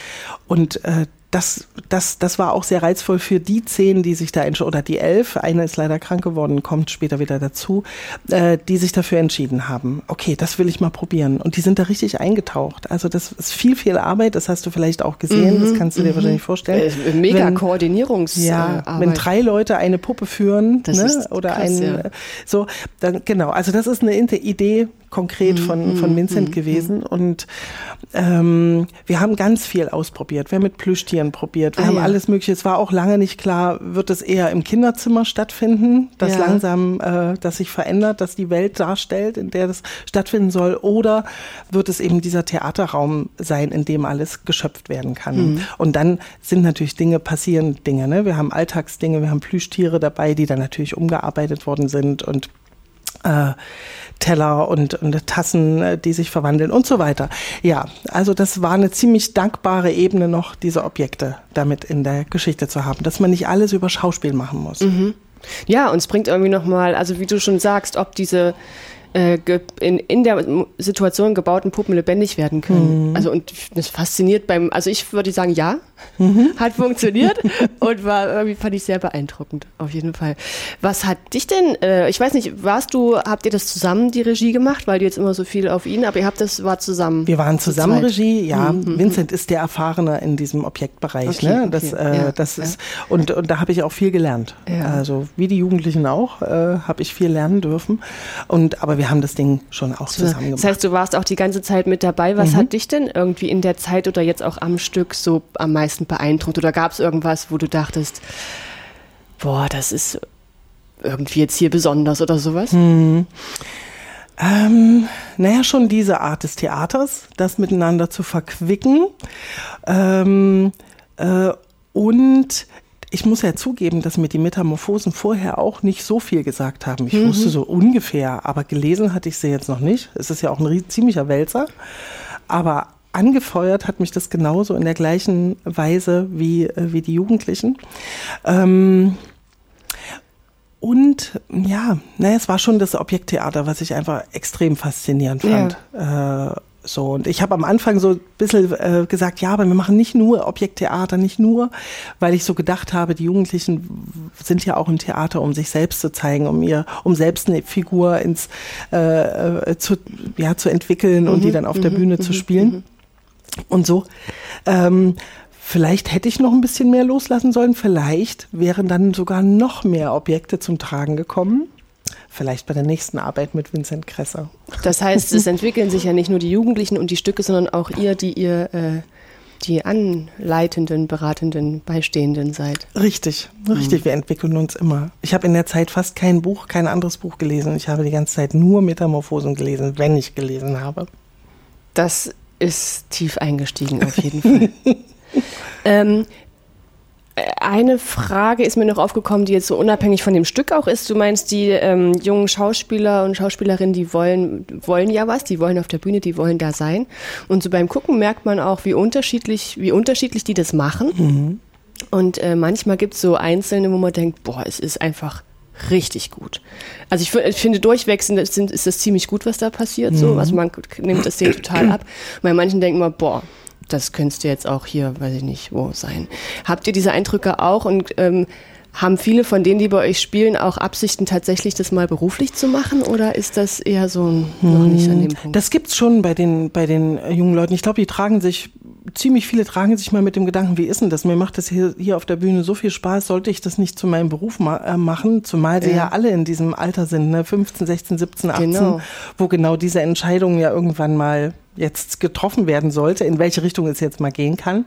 das war auch sehr reizvoll für die 10, die sich da oder die 11, eine ist leider krank geworden, kommt später wieder dazu, die sich dafür entschieden haben. Okay, das will ich mal probieren. Und die sind da richtig eingetaucht. Also das ist viel Arbeit, das hast du vielleicht auch gesehen, das kannst du dir wahrscheinlich vorstellen. Mega Koordinierungsarbeit. Wenn 3 Leute eine Puppe führen, das ist oder krass, so, dann genau. Also das ist eine Idee konkret von Vincent gewesen und wir haben ganz viel ausprobiert. Wir haben mit Plüschtieren probiert. Wir haben alles Mögliche. Es war auch lange nicht klar, wird es eher im Kinderzimmer stattfinden, das langsam, das sich verändert, dass die Welt darstellt, in der das stattfinden soll, oder wird es eben dieser Theaterraum sein, in dem alles geschöpft werden kann. Und dann sind natürlich passieren Dinge. Ne? Wir haben Alltagsdinge, wir haben Plüschtiere dabei, die dann natürlich umgearbeitet worden sind und Teller und Tassen, die sich verwandeln und so weiter. Ja, also das war eine ziemlich dankbare Ebene noch, diese Objekte damit in der Geschichte zu haben, dass man nicht alles über Schauspiel machen muss. Ja, und es bringt irgendwie nochmal, also wie du schon sagst, ob diese in der Situation gebauten Puppen lebendig werden können. Also und das fasziniert also ich würde sagen, ja, hat funktioniert und irgendwie fand ich sehr beeindruckend, auf jeden Fall. Was hat dich denn, ich weiß nicht, habt ihr das zusammen, die Regie gemacht, weil du jetzt immer so viel auf ihn, aber war zusammen. Wir waren zusammen Regie, ja. Vincent ist der Erfahrene in diesem Objektbereich, ne? Das ist, und da habe ich auch viel gelernt. Ja. Also wie die Jugendlichen auch, habe ich viel lernen dürfen. Aber wir haben das Ding schon auch zusammen gemacht. Das heißt, du warst auch die ganze Zeit mit dabei. Was hat dich denn irgendwie in der Zeit oder jetzt auch am Stück so am meisten beeindruckt? Oder gab es irgendwas, wo du dachtest, boah, das ist irgendwie jetzt hier besonders oder sowas? Naja, schon diese Art des Theaters, das miteinander zu verquicken. Und ich muss ja zugeben, dass mir die Metamorphosen vorher auch nicht so viel gesagt haben. Ich wusste so ungefähr, aber gelesen hatte ich sie jetzt noch nicht. Es ist ja auch ein ziemlicher Wälzer. Aber angefeuert hat mich das genauso in der gleichen Weise wie die Jugendlichen. Und ja, es war schon das Objekttheater, was ich einfach extrem faszinierend fand. Ja. Und ich habe am Anfang so ein bisschen gesagt, ja, aber wir machen nicht nur Objekttheater, nicht nur, weil ich so gedacht habe, die Jugendlichen sind ja auch im Theater, um sich selbst zu zeigen, um selbst eine Figur zu entwickeln und die dann auf der Bühne zu spielen. Und so. Vielleicht hätte ich noch ein bisschen mehr loslassen sollen. Vielleicht wären dann sogar noch mehr Objekte zum Tragen gekommen. Vielleicht bei der nächsten Arbeit mit Vincent Kresser. Das heißt, es entwickeln sich ja nicht nur die Jugendlichen und die Stücke, sondern auch ihr, die Anleitenden, Beratenden, Beistehenden seid. Richtig. Wir entwickeln uns immer. Ich habe in der Zeit fast kein anderes Buch gelesen. Ich habe die ganze Zeit nur Metamorphosen gelesen, wenn ich gelesen habe. Das ist tief eingestiegen, auf jeden Fall. Eine Frage ist mir noch aufgekommen, die jetzt so unabhängig von dem Stück auch ist. Du meinst, die jungen Schauspieler und Schauspielerinnen, die wollen ja was, die wollen auf der Bühne, die wollen da sein. Und so beim Gucken merkt man auch, wie unterschiedlich die das machen. Und manchmal gibt es so Einzelne, wo man denkt, boah, es ist einfach richtig gut. Also ich finde durchweg ist das ziemlich gut, was da passiert. So. Also man nimmt das Ding total ab. Bei manchen denkt man, boah, das könntest du jetzt auch hier, weiß ich nicht, wo sein. Habt ihr diese Eindrücke auch und haben viele von denen, die bei euch spielen, auch Absichten, tatsächlich das mal beruflich zu machen oder ist das eher so noch nicht an dem Punkt? Das gibt's schon bei den jungen Leuten. Ich glaube, ziemlich viele tragen sich mal mit dem Gedanken, wie ist denn das? Mir macht das hier auf der Bühne so viel Spaß, sollte ich das nicht zu meinem Beruf machen, zumal sie ja alle in diesem Alter sind, ne? 15, 16, 17, 18, wo genau diese Entscheidung ja irgendwann mal jetzt getroffen werden sollte, in welche Richtung es jetzt mal gehen kann.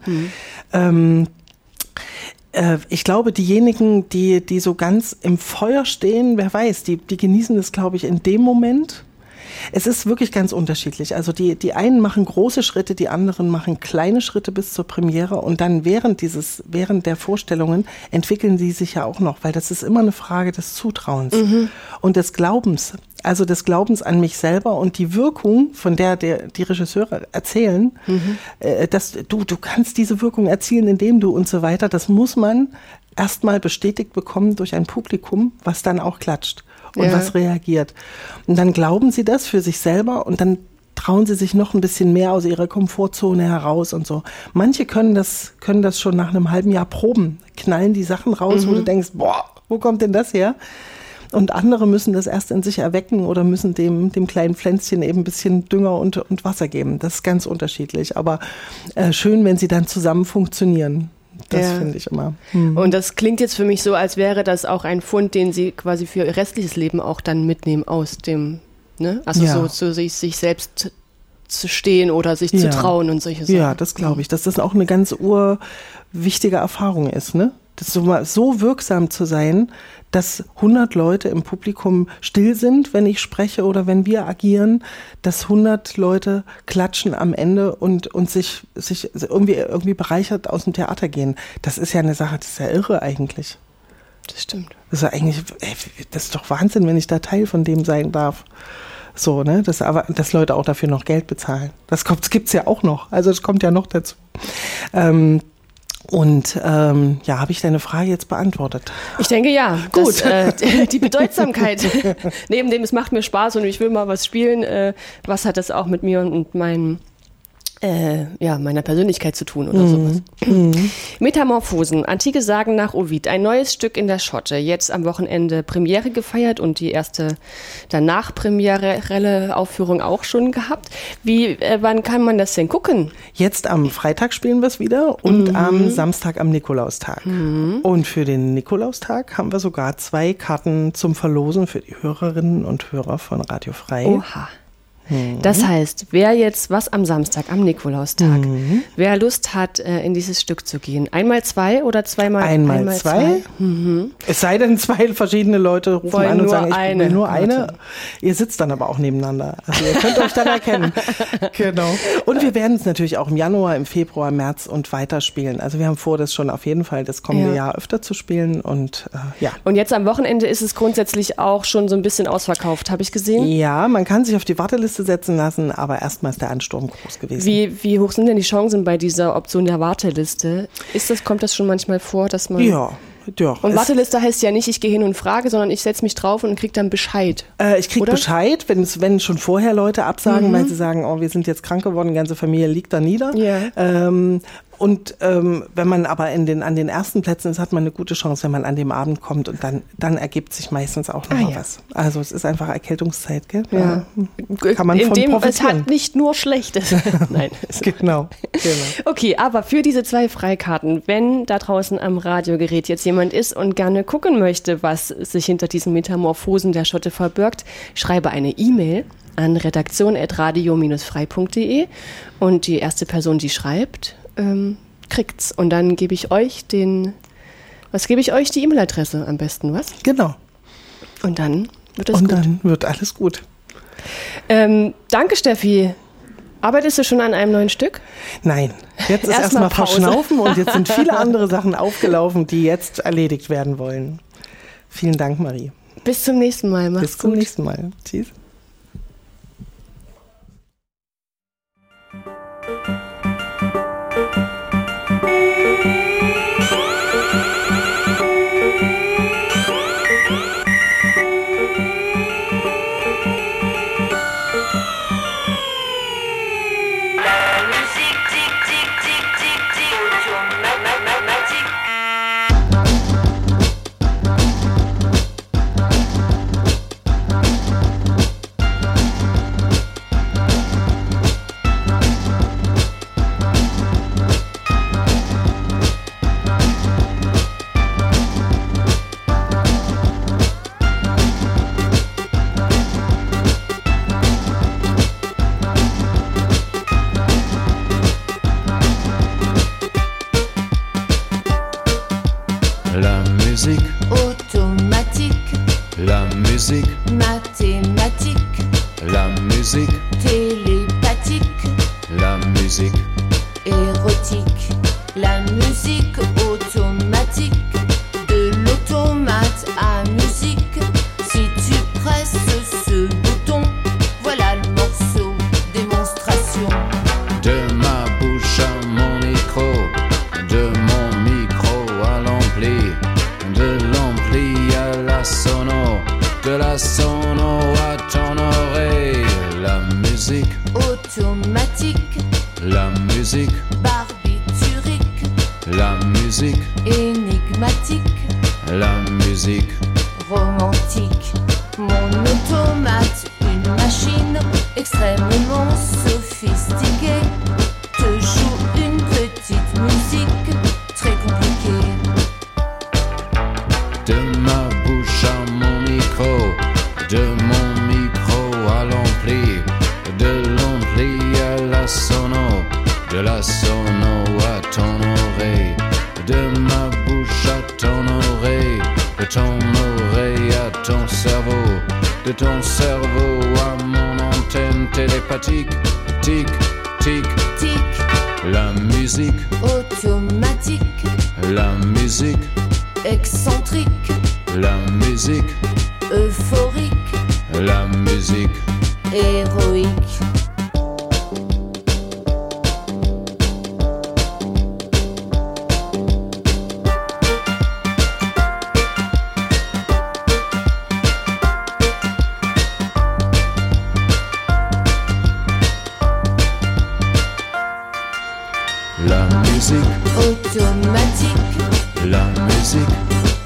Ich glaube, diejenigen, die so ganz im Feuer stehen, wer weiß, die genießen es, glaube ich, in dem Moment. Es ist wirklich ganz unterschiedlich. Also die einen machen große Schritte, die anderen machen kleine Schritte bis zur Premiere und dann während der Vorstellungen entwickeln sie sich ja auch noch, weil das ist immer eine Frage des Zutrauens und des Glaubens. Also des Glaubens an mich selber und die Wirkung, von der die Regisseure erzählen, dass du kannst diese Wirkung erzielen, indem du und so weiter, das muss man erstmal bestätigt bekommen durch ein Publikum, was dann auch klatscht und was reagiert. Und dann glauben sie das für sich selber und dann trauen sie sich noch ein bisschen mehr aus ihrer Komfortzone heraus und so. Manche können das schon nach einem halben Jahr proben, knallen die Sachen raus, wo du denkst, boah, wo kommt denn das her? Und andere müssen das erst in sich erwecken oder müssen dem kleinen Pflänzchen eben ein bisschen Dünger und Wasser geben. Das ist ganz unterschiedlich. Aber schön, wenn sie dann zusammen funktionieren. Das finde ich immer. Und das klingt jetzt für mich so, als wäre das auch ein Fund, den sie quasi für ihr restliches Leben auch dann mitnehmen aus dem, ne? Also so zu sich selbst zu stehen oder sich zu trauen und solche Sachen. Ja, das glaube ich, dass das auch eine ganz urwichtige Erfahrung ist, ne? Das so wirksam zu sein, dass 100 Leute im Publikum still sind, wenn ich spreche oder wenn wir agieren, dass 100 Leute klatschen am Ende und sich irgendwie bereichert aus dem Theater gehen. Das ist ja eine Sache, das ist ja irre eigentlich. Das stimmt. Das ist ja eigentlich, das ist doch Wahnsinn, wenn ich da Teil von dem sein darf. So, ne? Dass Leute auch dafür noch Geld bezahlen. Das gibt's ja auch noch. Also das kommt ja noch dazu. Und habe ich deine Frage jetzt beantwortet? Ich denke ja. Gut. Die Bedeutsamkeit, neben dem es macht mir Spaß und ich will mal was spielen, was hat das auch mit mir und meiner Persönlichkeit zu tun oder sowas. Metamorphosen, antike Sagen nach Ovid, ein neues Stück in der Schotte, jetzt am Wochenende Premiere gefeiert und die erste danach premierelle Aufführung auch schon gehabt. Wann kann man das denn gucken? Jetzt am Freitag spielen wir es wieder und am Samstag am Nikolaustag. Und für den Nikolaustag haben wir sogar 2 Karten zum Verlosen für die Hörerinnen und Hörer von Radio Frei. Oha. Das heißt, wer jetzt am Samstag, am Nikolaustag, wer Lust hat, in dieses Stück zu gehen, einmal 2 oder zweimal? Einmal zwei. Es sei denn, 2 verschiedene Leute rufen Wollen an und nur sagen, ich eine. will nur eine. Ihr sitzt dann aber auch nebeneinander. Also ihr könnt euch dann erkennen. Genau. Und wir werden es natürlich auch im Januar, im Februar, März und weiter spielen. Also wir haben vor, das schon auf jeden Fall das kommende Jahr öfter zu spielen. Und Und jetzt am Wochenende ist es grundsätzlich auch schon so ein bisschen ausverkauft, habe ich gesehen. Ja, man kann sich auf die Warteliste setzen lassen, aber erstmal ist der Ansturm groß gewesen. Wie hoch sind denn die Chancen bei dieser Option der Warteliste? Kommt das schon manchmal vor, dass man... Ja. Und Warteliste heißt ja nicht, ich gehe hin und frage, sondern ich setze mich drauf und kriege dann Bescheid. Ich kriege Bescheid, wenn schon vorher Leute absagen, weil sie sagen, wir sind jetzt krank geworden, die ganze Familie liegt da nieder. Ja. Und wenn man aber an den ersten Plätzen ist, hat man eine gute Chance, wenn man an dem Abend kommt und dann ergibt sich meistens auch noch mal was. Also es ist einfach Erkältungszeit, gell? Ja. Kann man von profitieren. Es hat nicht nur Schlechtes. Nein. Genau. Okay, aber für diese 2 Freikarten, wenn da draußen am Radiogerät jetzt jemand ist und gerne gucken möchte, was sich hinter diesen Metamorphosen der Schotte verbirgt, schreibe eine E-Mail an redaktion@radio-frei.de und die erste Person, die schreibt, kriegt's. Und dann gebe ich euch die E-Mail-Adresse am besten, was? Genau. Und dann wird es gut. Und dann wird alles gut. Danke, Steffi. Arbeitest du schon an einem neuen Stück? Nein, jetzt ist erstmal verschnaufen und jetzt sind viele andere Sachen aufgelaufen, die jetzt erledigt werden wollen. Vielen Dank, Marie. Bis zum nächsten Mal. Mach's Bis zum gut. nächsten Mal. Tschüss.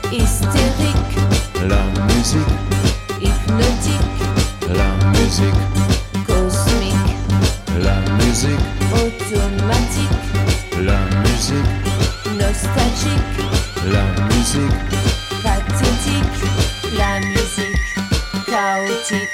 hystérique, la musique, hypnotique, la musique, cosmique, la musique, automatique, la musique, nostalgique, la musique, pathétique, la musique, chaotique.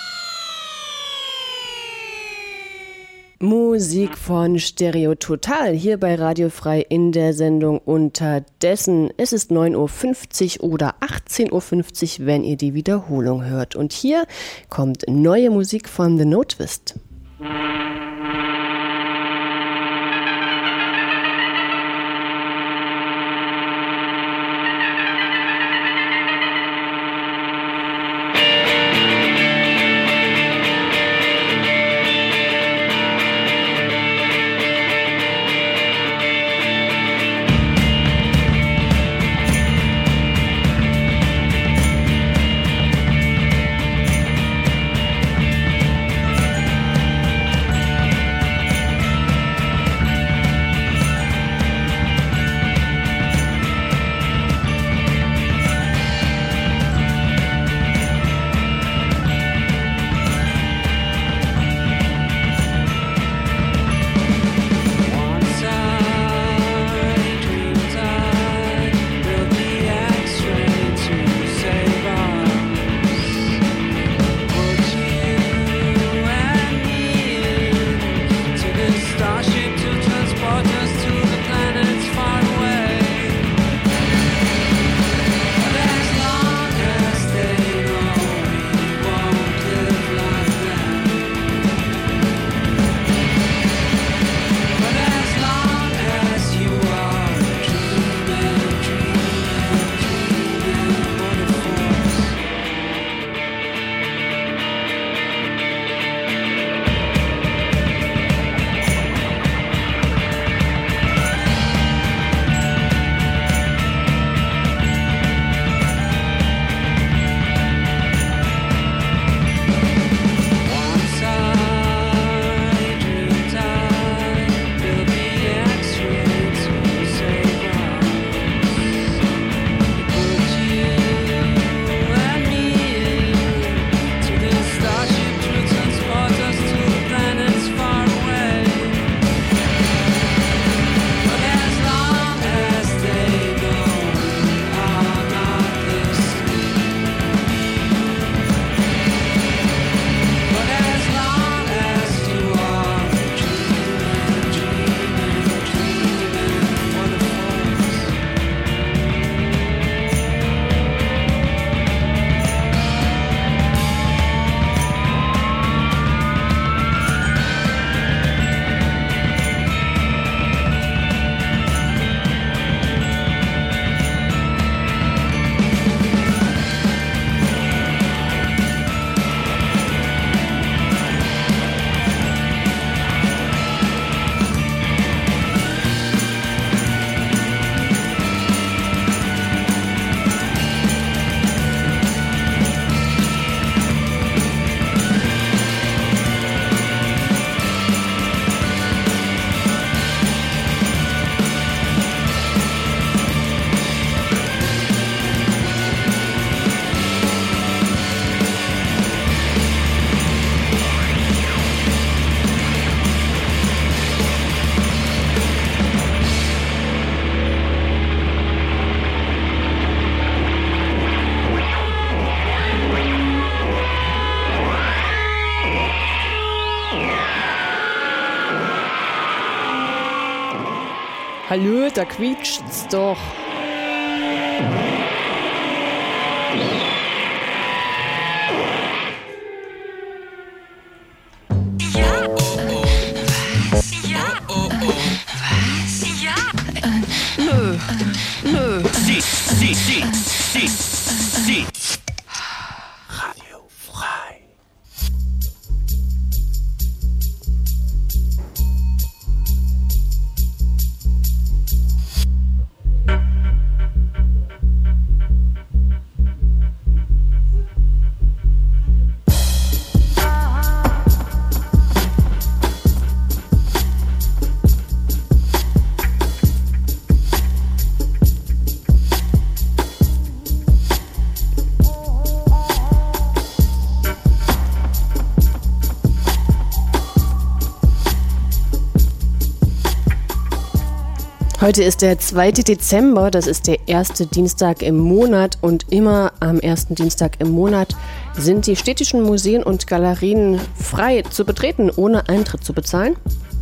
Musik von Stereo Total hier bei Radio Frei in der Sendung Unterdessen. Es ist 9.50 Uhr oder 18.50 Uhr, wenn ihr die Wiederholung hört. Und hier kommt neue Musik von The No Twist. Hallo, da quietscht's doch. Radio Frei. Heute ist der 2. Dezember, das ist der erste Dienstag im Monat und immer am ersten Dienstag im Monat sind die städtischen Museen und Galerien frei zu betreten, ohne Eintritt zu bezahlen.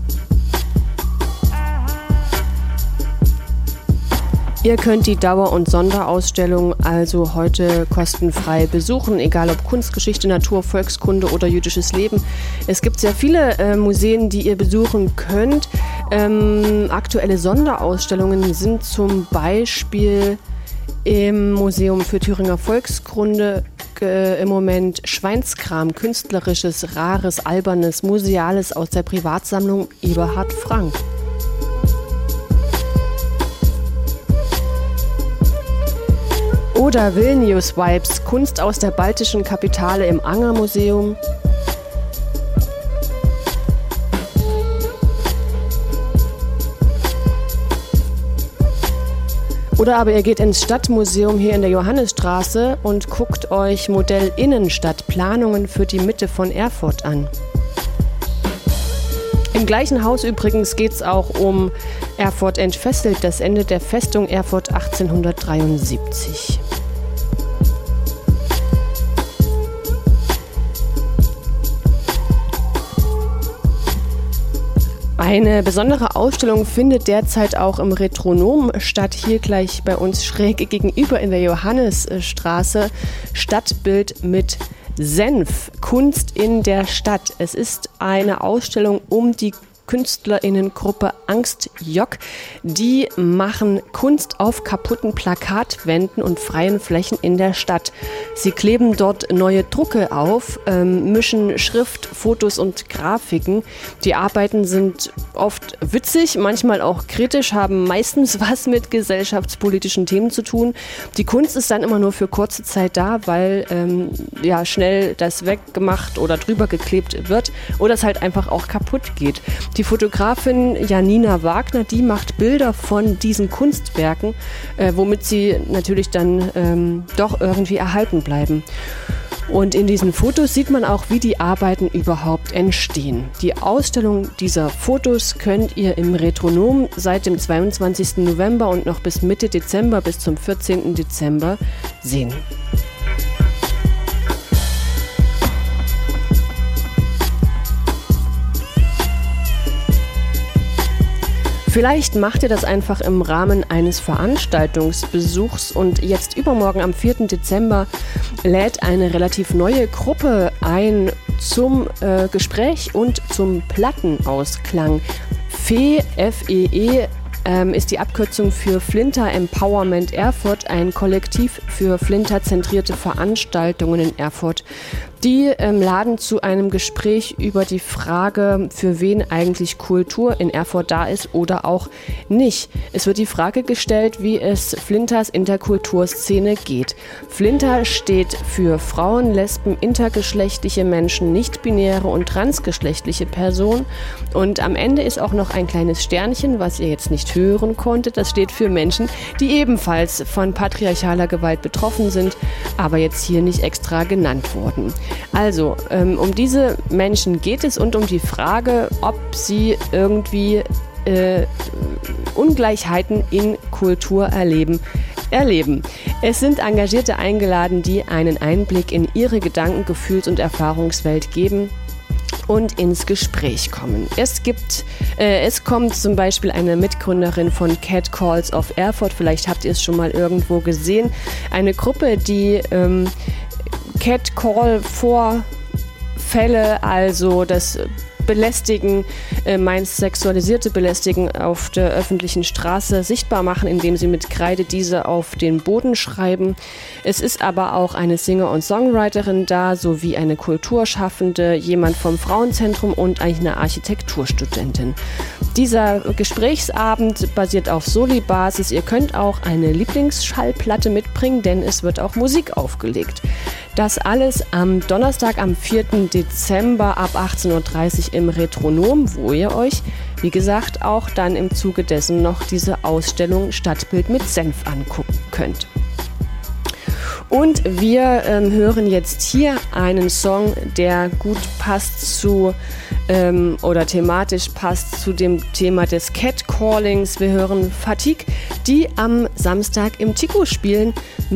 Ihr könnt die Dauer- und Sonderausstellung also heute kostenfrei besuchen, egal ob Kunstgeschichte, Natur, Volkskunde oder jüdisches Leben. Es gibt sehr viele Museen, die ihr besuchen könnt. Aktuelle Sonderausstellungen sind zum Beispiel im Museum für Thüringer Volkskunde im Moment Schweinskram, Künstlerisches, Rares, Albernes, Museales aus der Privatsammlung Eberhard Frank. Oder Vilnius Vibes, Kunst aus der baltischen Kapitale im Anger-Museum. Oder aber ihr geht ins Stadtmuseum hier in der Johannisstraße und guckt euch Modell Innenstadt, Planungen für die Mitte von Erfurt an. Im gleichen Haus übrigens geht es auch um Erfurt entfesselt, das Ende der Festung Erfurt 1873. Eine besondere Ausstellung findet derzeit auch im Retronom statt, hier gleich bei uns schräg gegenüber in der Johannisstraße. Stadtbild mit Senf, Kunst in der Stadt. Es ist eine Ausstellung um die KünstlerInnengruppe Angstjock. Die machen Kunst auf kaputten Plakatwänden und freien Flächen in der Stadt. Sie kleben dort neue Drucke auf, mischen Schrift, Fotos und Grafiken. Die Arbeiten sind oft witzig, manchmal auch kritisch, haben meistens was mit gesellschaftspolitischen Themen zu tun. Die Kunst ist dann immer nur für kurze Zeit da, weil schnell das weggemacht oder drüber geklebt wird oder es halt einfach auch kaputt geht. Die Fotografin Janina Wagner, die macht Bilder von diesen Kunstwerken, womit sie natürlich dann doch irgendwie erhalten bleiben. Und in diesen Fotos sieht man auch, wie die Arbeiten überhaupt entstehen. Die Ausstellung dieser Fotos könnt ihr im Retronom seit dem 22. November und noch bis Mitte Dezember, bis zum 14. Dezember sehen. Vielleicht macht ihr das einfach im Rahmen eines Veranstaltungsbesuchs und jetzt übermorgen am 4. Dezember lädt eine relativ neue Gruppe ein zum Gespräch und zum Plattenausklang. FEE, F-E-E, ist die Abkürzung für Flinter Empowerment Erfurt, ein Kollektiv für Flinter-zentrierte Veranstaltungen in Erfurt. Die laden zu einem Gespräch über die Frage, für wen eigentlich Kultur in Erfurt da ist oder auch nicht. Es wird die Frage gestellt, wie es Flinters Interkulturszene geht. Flinter steht für Frauen, Lesben, intergeschlechtliche Menschen, nicht-binäre und transgeschlechtliche Personen. Und am Ende ist auch noch ein kleines Sternchen, was ihr jetzt nicht hören konntet. Das steht für Menschen, die ebenfalls von patriarchaler Gewalt betroffen sind, aber jetzt hier nicht extra genannt wurden. Also, um diese Menschen geht es und um die Frage, ob sie irgendwie Ungleichheiten in Kultur erleben. Es sind Engagierte eingeladen, die einen Einblick in ihre Gedanken-, Gefühls- und Erfahrungswelt geben und ins Gespräch kommen. Es kommt zum Beispiel eine Mitgründerin von Cat Calls of Erfurt, vielleicht habt ihr es schon mal irgendwo gesehen, eine Gruppe, die Cat Call Vorfälle, also das Belästigen, meist sexualisierte Belästigen auf der öffentlichen Straße sichtbar machen, indem sie mit Kreide diese auf den Boden schreiben. Es ist aber auch eine Singer- und Songwriterin da, sowie eine Kulturschaffende, jemand vom Frauenzentrum und eine Architekturstudentin. Dieser Gesprächsabend basiert auf Soli-Basis. Ihr könnt auch eine Lieblingsschallplatte mitbringen, denn es wird auch Musik aufgelegt. Das alles am Donnerstag, am 4. Dezember ab 18.30 Uhr im Retronom, wo ihr euch, wie gesagt, auch dann im Zuge dessen noch diese Ausstellung Stadtbild mit Senf angucken könnt. Und wir hören jetzt hier einen Song, der gut passt zu oder thematisch passt zu dem Thema des Catcallings. Wir hören Fatigue, die am Samstag im Chico spielen.